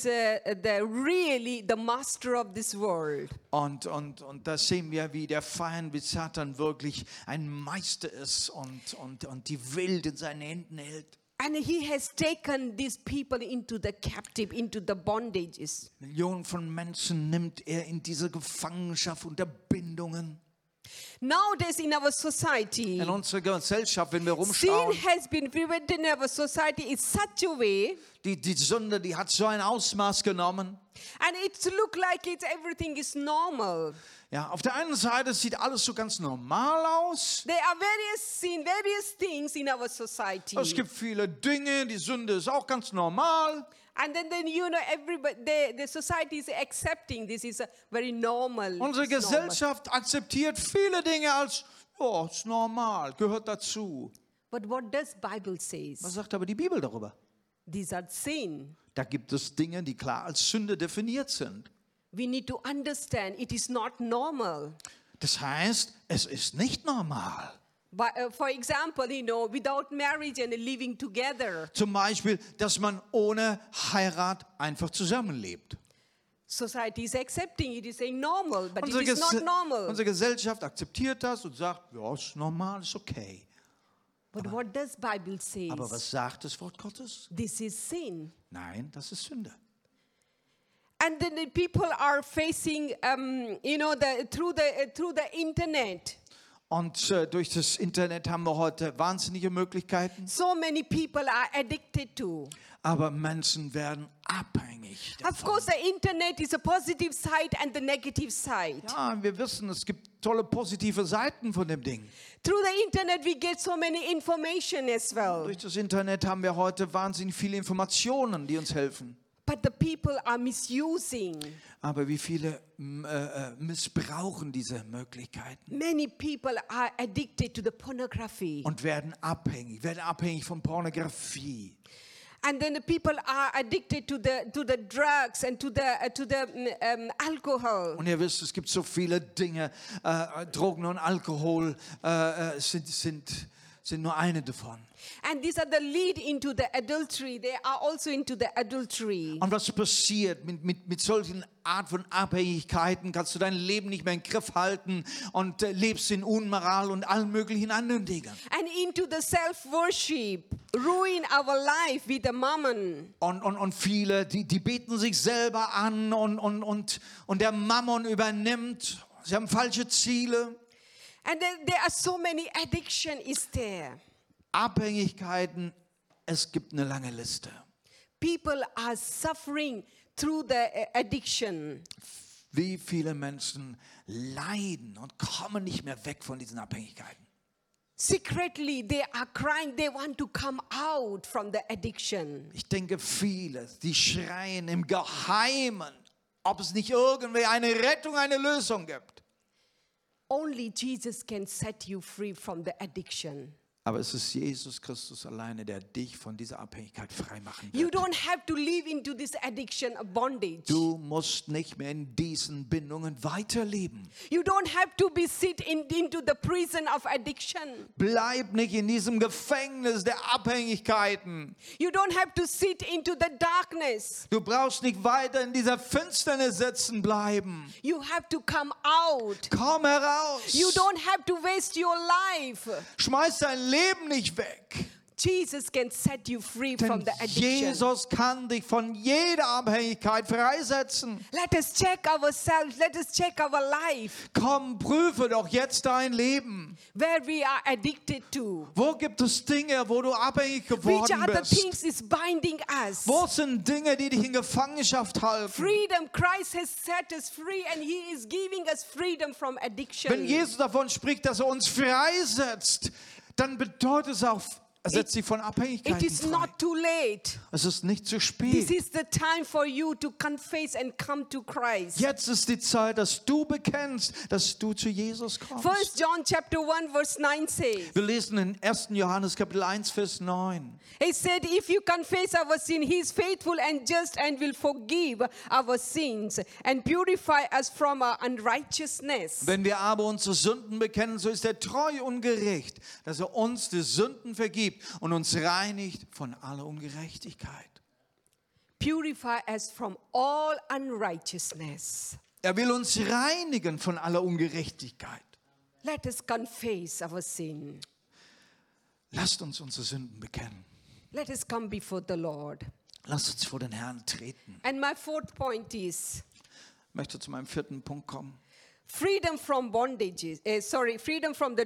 really the master of this world. Und da sehen wir, wie der Feind, wie Satan wirklich ein Meister ist und die Welt in seinen Händen hält. And he has taken these people into the captive, into the bondages. Millionen von Menschen nimmt er in diese Gefangenschaft unter Bindungen. Nowadays in our society, In unserer Gesellschaft, wenn wir sin rumschauen, has been prevented in our society in such a way, die Sünde, die hat so ein Ausmaß genommen. and it look like everything is normal. Ja, auf der einen Seite sieht alles so ganz normal aus. There are various things in our society. Es gibt viele Dinge, die Sünde ist auch ganz normal. And then you know, everybody, the society is accepting this is a very normal. Unsere it's normal. Gesellschaft akzeptiert viele Dinge als, ja, ist normal, gehört dazu. But what does Bible says? Was sagt aber die Bibel darüber? These are sin. Da gibt es Dinge, die klar als Sünde definiert sind. We need to understand it is not normal. Das heißt, es ist nicht normal. But, for example, you know, without marriage and living together, Zum Beispiel, dass man ohne Heirat einfach zusammenlebt. society is accepting it, is saying normal, but Unsere, it is not normal. unsere Gesellschaft akzeptiert das und sagt, ja, ist normal, ist okay. But what does Bible say? Aber was sagt das Wort Gottes? This is sin. Nein, das ist Sünde. And then the people are facing, you know, through the internet. Und durch das Internet haben wir heute wahnsinnige Möglichkeiten. So many people are addicted to. Aber Menschen werden abhängig Of davon. course, the internet is a positive side and the negative side. Ja, wir wissen, es gibt tolle positive Seiten von dem Ding. Through the internet, we get so many information as well. Durch das Internet haben wir heute wahnsinnig viele Informationen, die uns helfen. But the people are misusing. Aber wie viele missbrauchen diese Möglichkeiten Many people are addicted to the pornography. und werden abhängig von Pornografie. And then the people are addicted to the drugs and to the alcohol. Und ihr wisst, es gibt so viele Dinge, Drogen und Alkohol sind nur eine davon. And these are the lead into the adultery. They are also into the adultery. Und was passiert mit solchen Art von Abhängigkeiten? Kannst du dein Leben nicht mehr in den Griff halten und lebst in Unmoral und allen möglichen anderen Dingen. And into the self-worship, ruin our life with the mammon. Und viele, die beten sich selber an und der Mammon übernimmt. Sie haben falsche Ziele. And then there are so many addiction is there. Abhängigkeiten, es gibt eine lange Liste. People are suffering through the addiction. wie viele Menschen leiden und kommen nicht mehr weg von diesen Abhängigkeiten. Secretly, they are crying. They want to come out from the addiction. Ich denke, viele, die schreien im Geheimen, ob es nicht irgendwie eine Rettung, eine Lösung gibt. Only Jesus can set you free from the addiction. Aber es ist Jesus Christus alleine, der dich von dieser Abhängigkeit freimachen You wird. don't have to live into this addiction of bondage. Du musst nicht mehr in diesen Bindungen weiterleben. You don't have to be into the prison of addiction. Bleib nicht in diesem Gefängnis der Abhängigkeiten. You don't have to sit into the darkness. Du brauchst nicht weiter in dieser Finsternis sitzen bleiben. You have to come out. Komm heraus. You don't have to waste your life. Schmeiß dein Leben nicht weg. Jesus can set you free from Denn the addiction. Jesus kann dich von jeder Abhängigkeit freisetzen. Let us check ourselves. Let us check our life. Komm, prüfe doch jetzt dein Leben. Where we are addicted to. Wo gibt es Dinge, wo du abhängig Which geworden are the bist? things is binding us? Wo sind Dinge, die dich in Gefangenschaft halten? Freedom. Christ has set us free and He is giving us freedom from addiction. Wenn Jesus davon spricht, dass er uns freisetzt, dann bedeutet es auch, er setzt sie von It Abhängigkeiten is frei. not too late. Es ist nicht zu This spät. is the time for you to confess and come to Christ. Jetzt ist die Zeit, dass du bekennst, dass du zu Jesus kommst. 1 John chapter 1 verse 9 says, Wir lesen in 1. Johannes Kapitel 1, Vers 9. He said, if you confess our sin, He is faithful and just and will forgive our sins and purify us from our unrighteousness. Wenn wir aber unsere Sünden bekennen, so ist er treu und gerecht, dass er uns die Sünden vergibt und uns reinigt von aller Ungerechtigkeit. Purify us from all unrighteousness. Er will uns reinigen von aller Ungerechtigkeit. Let us confess our sin. Lasst uns unsere Sünden bekennen. Let us come before the Lord. Lasst uns vor den Herrn treten. And my fourth point is Ich möchte zu meinem 4. Punkt kommen. freedom from bondages. Freedom from the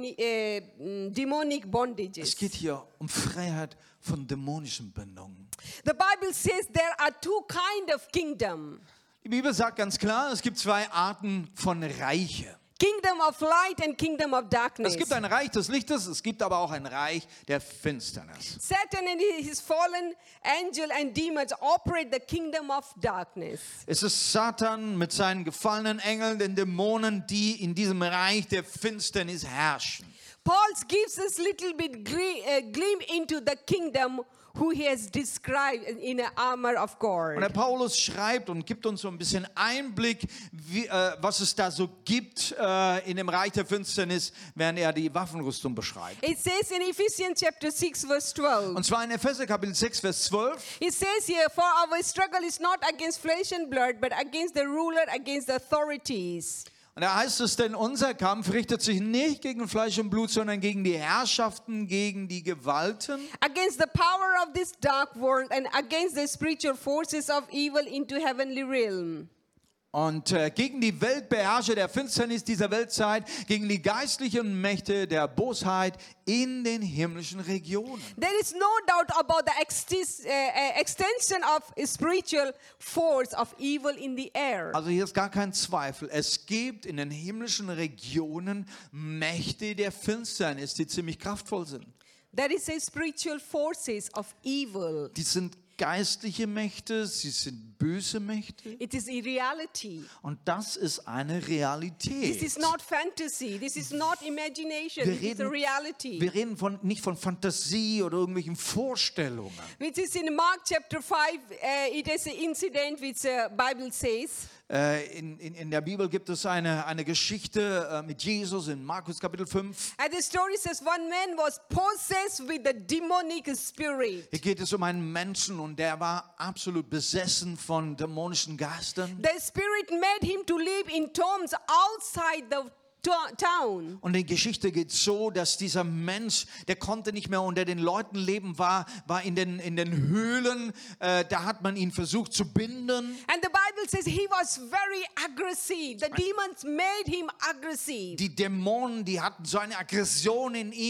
demonic Es bondages. geht hier um Freiheit von dämonischen Bindungen. The Bible says there are two kind of kingdom. Die Bibel sagt ganz klar, es gibt zwei Arten von Reiche. Kingdom of light and kingdom of darkness. Es gibt ein Reich des Lichtes, es gibt aber auch ein Reich der Finsternis. Satan and his fallen angel and demons operate the kingdom of darkness. Es ist Satan mit seinen gefallenen Engeln, den Dämonen, die in diesem Reich der Finsternis herrschen. Paul gives us little bit glimpse into the kingdom who he has described in the armor of Und der God. Paulus schreibt und gibt uns so ein bisschen Einblick, was es da so gibt in dem Reich der Finsternis, während er die Waffenrüstung beschreibt. It says in Ephesians chapter 6 verse 12. Und zwar in Epheser Kapitel 6, Vers 12. It says here, for our struggle is not against flesh and blood, but against the ruler, against the authorities. Und da heißt es, denn unser Kampf richtet sich nicht gegen Fleisch und Blut, sondern gegen die Herrschaften, gegen die Gewalten, Against the power of this dark world and against the spiritual forces of evil into heavenly realm. und gegen die Weltbeherrscher der Finsternis dieser Weltzeit, gegen die geistlichen Mächte der Bosheit in den himmlischen Regionen. There is no doubt about the extension of spiritual force of evil in the air. Also hier ist gar kein Zweifel. Es gibt in den himmlischen Regionen Mächte der Finsternis, die ziemlich kraftvoll sind. There is a spiritual forces of evil. Die sind geistliche Mächte, sie sind böse Mächte. It is a reality. Und das ist eine Realität. This is not fantasy. This is not imagination. Wir It is a reden, reality. wir reden nicht von Fantasie oder irgendwelchen Vorstellungen. Which is in Mark chapter 5, it is an incident which Bible says. In der Bibel gibt es eine Geschichte mit Jesus in Markus Kapitel 5. And the story says one man was possessed with the demonic spirit. Hier geht es um einen Menschen und der war absolut besessen von dämonischen Geistern. The spirit made him to live in tombs outside the town. Und die Geschichte geht so, dass dieser Mensch, der konnte nicht mehr unter den Leuten leben, war in den Höhlen. Da hat man ihn versucht zu binden. And the Bible says he was very aggressive. The demons made him aggressive. Die Dämonen, die hatten so eine Aggression in ihm.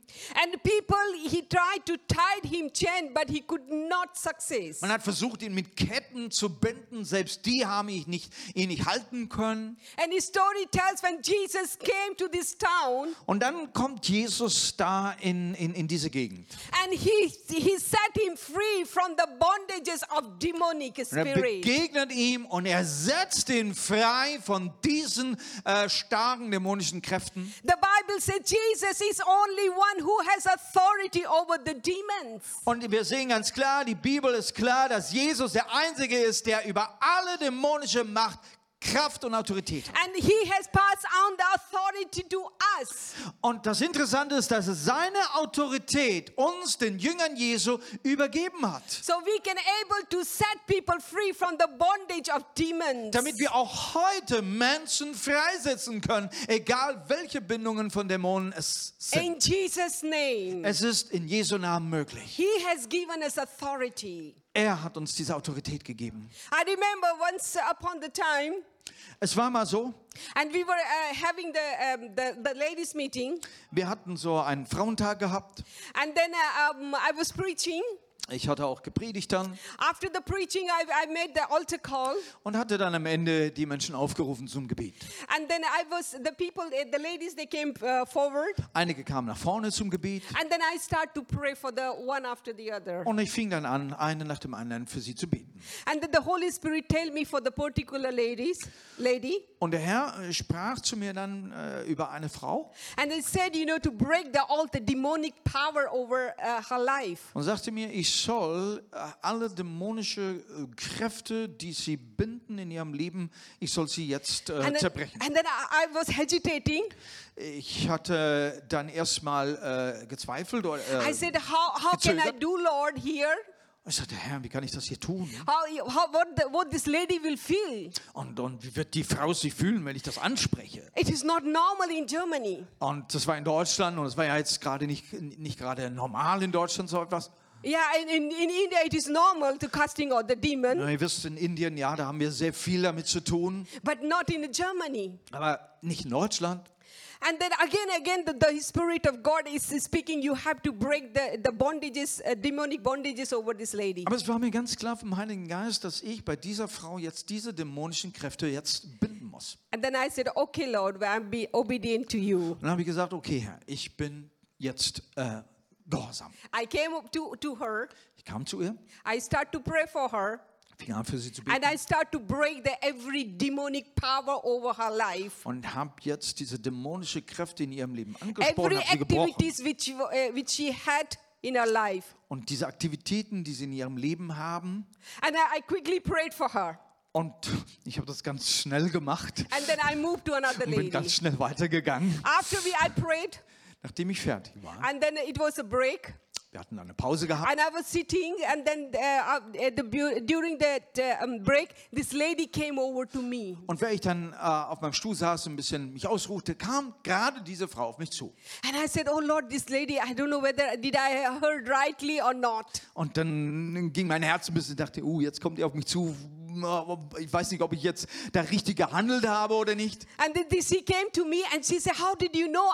And people, he tried to tie him chain, but he could not success. Man hat versucht, ihn mit Ketten zu binden. Selbst die haben ihn nicht halten können. And his story tells when Jesus came to this town, Und dann kommt Jesus da in diese Gegend. and he set him free from the bondages of demonic Und er spirit. begegnet ihm und er setzt ihn frei von diesen starken dämonischen Kräften. The Bible says Jesus is only one who has authority over the demons. Und wir sehen ganz klar, die Bibel ist klar, dass Jesus der Einzige ist, der über alle dämonische Macht, Kraft und Autorität hat. And he has passed on the authority to us. Und das Interessante ist, dass er seine Autorität uns, den Jüngern Jesu, übergeben hat. So we can able to set people free from the bondage of demons. Damit wir auch heute Menschen freisetzen können, egal welche Bindungen von Dämonen es sind. In Jesus' name. Es ist in Jesu Namen möglich. He has given us authority. Er hat uns diese Autorität gegeben. I remember once upon the time, Es war mal so, and we were having the ladies' meeting, wir hatten so einen Frauentag gehabt. and then I was preaching. Ich hatte auch gepredigt dann After the preaching, I made the altar call, und hatte dann am Ende die Menschen aufgerufen zum Gebet. and then the ladies, they came forward, Einige kamen nach vorne zum Gebet and then I start to pray for the one after the other. und ich fing dann an, eine nach dem anderen für sie zu beten. And then the Holy Spirit tell me for the particular lady, Und der Herr sprach zu mir dann über eine Frau and he said, to break all the demonic power over her life. und sagte mir, ich soll alle dämonische Kräfte, die sie binden in ihrem Leben, ich soll sie jetzt zerbrechen. And then I was hesitating. Ich hatte dann erstmal gezweifelt. I said, how can I gezögert. do, Lord, here? Ich sagte, Herr, wie kann ich das hier tun? What this lady will feel? Und wie wird die Frau sich fühlen, wenn ich das anspreche? It is not normal in Germany. Und das war in Deutschland und es war ja jetzt gerade nicht gerade normal in Deutschland so etwas. Yeah, in India it is normal to casting out the demon, Ihr wisst, in Indien, ja, da haben wir sehr viel damit zu tun, but not in Germany. aber nicht in Deutschland. And then again, the Spirit of God is speaking. You have to break the bondages, demonic bondages over this lady. Aber es war mir ganz klar vom Heiligen Geist, dass ich bei dieser Frau jetzt diese dämonischen Kräfte jetzt binden muss. And then I said, okay, Lord, I'm be obedient to you. Und dann habe ich gesagt, okay, Herr, ich bin jetzt gehorsam. I came up to her. Ich kam zu ihr, I start to pray for her. fing an für sie zu And beten I start to break every demonic power over her life. und habe jetzt diese dämonische Kräfte in ihrem Leben angesprochen, Every habe sie gebrochen. activities which she had in her life. Und diese Aktivitäten, die sie in ihrem Leben haben, And I quickly prayed for her. und ich habe das ganz schnell gemacht And then I moved to another und bin lady. ganz schnell weitergegangen, After I prayed, nachdem ich fertig war. and then it was a break. Wir hatten eine Pause gehabt And I was sitting, and then during that break, this lady came over to me. und während ich dann auf meinem Stuhl saß und ein bisschen mich ausruhte, kam gerade diese Frau auf mich zu. And I said, oh Lord, this lady, I don't know whether did I heard rightly or not. Und dann ging mein Herz ein bisschen, dachte, jetzt kommt ihr auf mich zu. Ich weiß nicht, ob ich jetzt da richtig gehandelt habe oder nicht. And then she came to me and she said, how did you know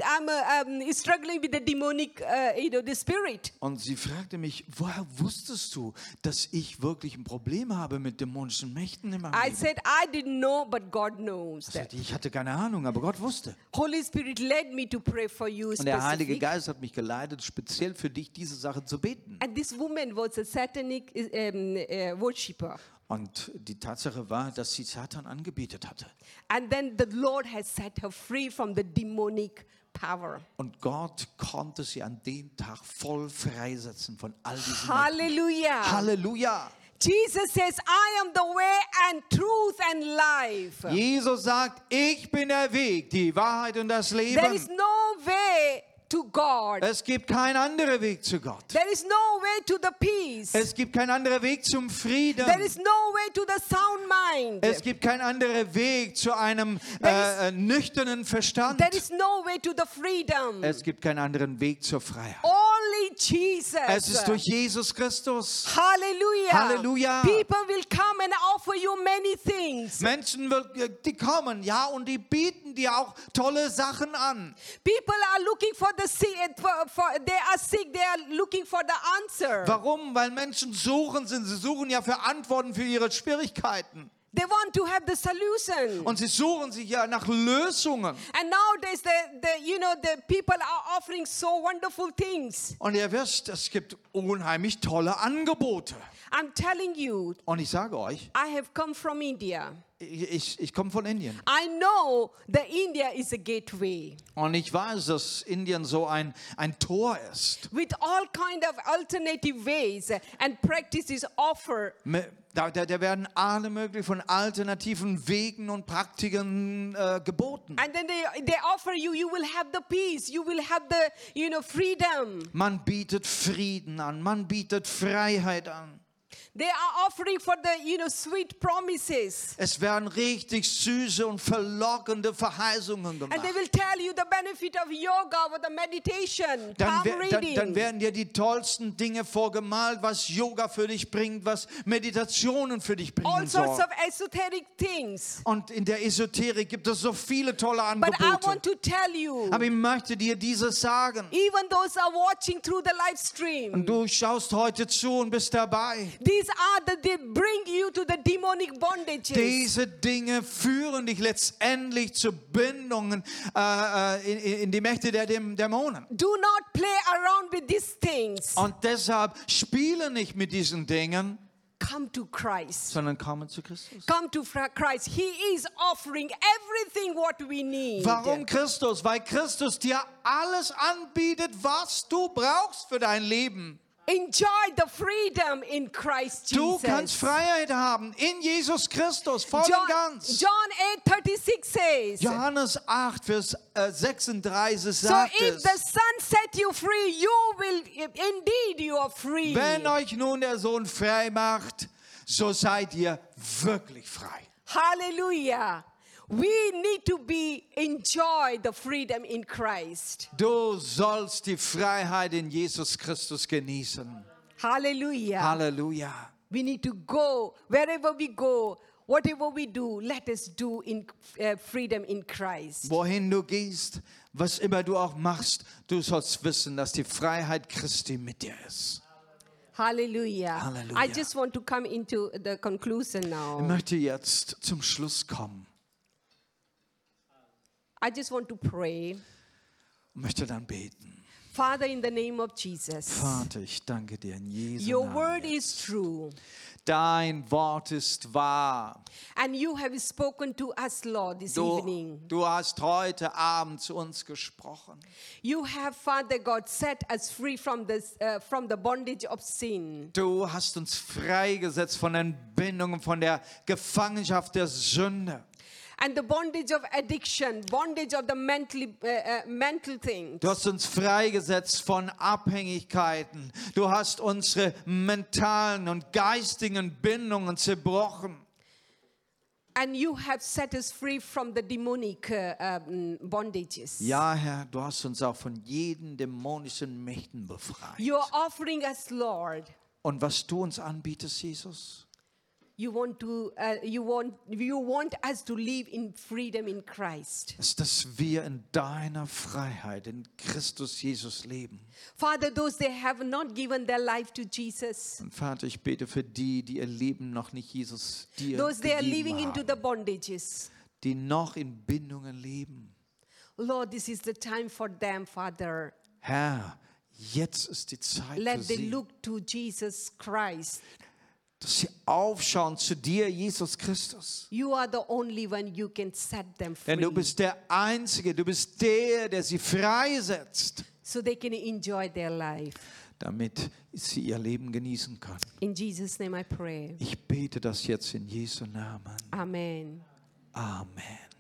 I'm struggling with the demonic, the spirit? Und sie fragte mich, woher wusstest du, dass ich wirklich ein Problem habe mit dämonischen Mächten in meinem I Leben? said, I didn't know, but God knows that. Ich hatte keine Ahnung, aber Gott wusste. Holy Spirit led me to pray for you Und der Heilige specific. Geist hat mich geleitet, speziell für dich diese Sache zu beten. And this woman was a satanic worshipper. Und die Tatsache war, dass sie Satan angebetet hatte. And then the Lord has set her free from the demonic power. Und Gott konnte sie an dem Tag voll freisetzen von all diesen Mächten. Hallelujah. Halleluja! Jesus says, I am the way and truth and life. Jesus sagt, ich bin der Weg, die Wahrheit und das There is Leben. no way to God. Es gibt keinen anderen Weg zu Gott. There is no way to the peace. Es gibt keinen anderen Weg zum Frieden. There is no way to the sound mind. Es gibt keinen anderen Weg zu einem nüchternen Verstand. There is no way to the freedom. Es gibt keinen anderen Weg zur Freiheit. Only Jesus. Es ist durch Jesus Christus. Hallelujah. Halleluja. People will come and offer you many things. Menschen, die kommen, ja, und die bieten dir auch tolle Sachen an. People are looking for the sick. They are sick. They are looking for the answer. Warum? Weil Menschen sie suchen ja für Antworten für ihre Schwierigkeiten. They want to have the solution. Und sie suchen sich ja nach Lösungen. And nowadays, the people are offering so wonderful things. Und ihr wisst, es gibt unheimlich tolle Angebote. I'm telling you, Und ich sage euch, I have come from India. ich komme von Indien. I know that India is a gateway Und ich weiß, dass Indien so ein Tor ist. with all kind of alternative ways and practices offer. Da werden alle möglichen von alternativen Wegen und Praktiken geboten. And then they offer you will have the peace, you will have the, freedom. Man bietet Frieden an, man bietet Freiheit an. They are offering for the, sweet promises. Es werden richtig süße und verlockende Verheißungen And gemacht. they will tell you the benefit of yoga or the meditation, calm reading. Dann werden dir die tollsten Dinge vorgemalt, was Yoga für dich bringt, was Meditationen für dich All bringen sorts soll. of esoteric things. Und in der Esoterik gibt es so viele tolle But I Angebote. want to tell you, Aber ich möchte dir dieses sagen. even those are watching through the live stream, Und du schaust heute zu und bist dabei. these are they bring you to the demonic bondages. Diese Dinge führen dich letztendlich zu Bindungen in die Mächte der Dämonen. Do not play around with these things. Und deshalb spiele nicht mit diesen Dingen, Come to Christ. sondern komme zu Christus. Come to Christ. He is offering everything what we need. Warum Christus? Weil Christus dir alles anbietet, was du brauchst für dein Leben. Enjoy the freedom in Christ Du Jesus. kannst Freiheit haben in Jesus Christus, voll und ganz. John 8:36 says, Johannes 8, Vers 36 so sagt if es. the Son set you free, you will indeed you are free. Wenn euch nun der Sohn frei macht, so seid ihr wirklich frei. Hallelujah. We need to enjoy the freedom in Christ. Du sollst die Freiheit in Jesus Christus genießen. Hallelujah. Halleluja. We need to go wherever we go, whatever we do, let us do in freedom in Christ. Wohin du gehst, was immer du auch machst, du sollst wissen, dass die Freiheit Christi mit dir ist. Hallelujah. Hallelujah. I just want to come into the conclusion Ich now. möchte jetzt zum Schluss kommen I just want to pray. und möchte dann beten. Father, in the name of Jesus, Vater, ich danke dir in Jesu your Namen. word is true. Dein Wort ist wahr. And you have spoken to us, Lord, this evening. Du hast heute Abend zu uns gesprochen. You have, Father God, set us free from the bondage of sin. Du hast uns freigesetzt von den Bindungen, von der Gefangenschaft der Sünde. And the bondage of addiction, bondage of the mental things. Du hast uns freigesetzt von Abhängigkeiten. Du hast unsere mentalen und geistigen Bindungen zerbrochen. And you have set us free from the demonic bondages. Ja, Herr, du hast uns auch von jeden dämonischen Mächten befreit. You are offering us, Lord. Und was du uns anbietest, Jesus, You want us to live in freedom in Christ. ist, dass wir in deiner Freiheit, in Christus Jesus leben. Father, those they have not given their life to Jesus, Und Vater, ich bete für die, die ihr Leben noch nicht Jesus dir those they are living gegeben into haben, the bondages. die noch in Bindungen leben. Lord, this is the time for them, Father. Herr, jetzt ist die Zeit für Let them sie, look to Jesus Christ. dass sie aufschauen zu dir, Jesus Christus. You are the only one you can set them free. Denn du bist der Einzige, du bist der sie freisetzt, so they can enjoy their life. damit sie ihr Leben genießen können. In Jesus' name I pray. Ich bete das jetzt in Jesu Namen. Amen. Amen.